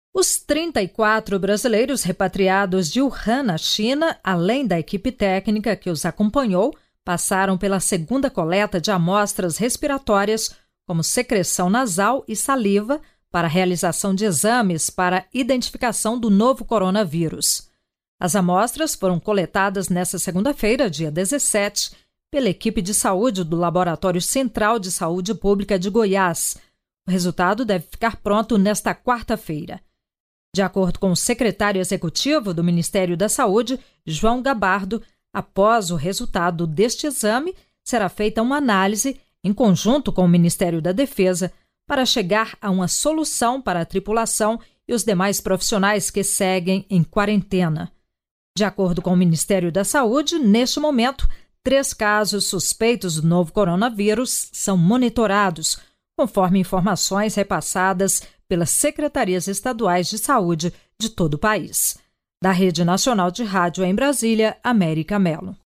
Os 34 brasileiros repatriados de Wuhan, na China, além da equipe técnica que os acompanhou, passaram pela segunda coleta de amostras respiratórias, como secreção nasal e saliva, para a realização de exames para identificação do novo coronavírus. As amostras foram coletadas nesta segunda-feira, dia 17, pela equipe de saúde do Laboratório Central de Saúde Pública de Goiás. O resultado deve ficar pronto nesta quarta-feira. De acordo com o secretário executivo do Ministério da Saúde, João Gabardo, após o resultado deste exame, será feita uma análise, em conjunto com o Ministério da Defesa, para chegar a uma solução para a tripulação e os demais profissionais que seguem em quarentena. De acordo com o Ministério da Saúde, neste momento, 3 casos suspeitos do novo coronavírus são monitorados, conforme informações repassadas pelas secretarias estaduais de saúde de todo o país. Da Rede Nacional de Rádio em Brasília, América Mello.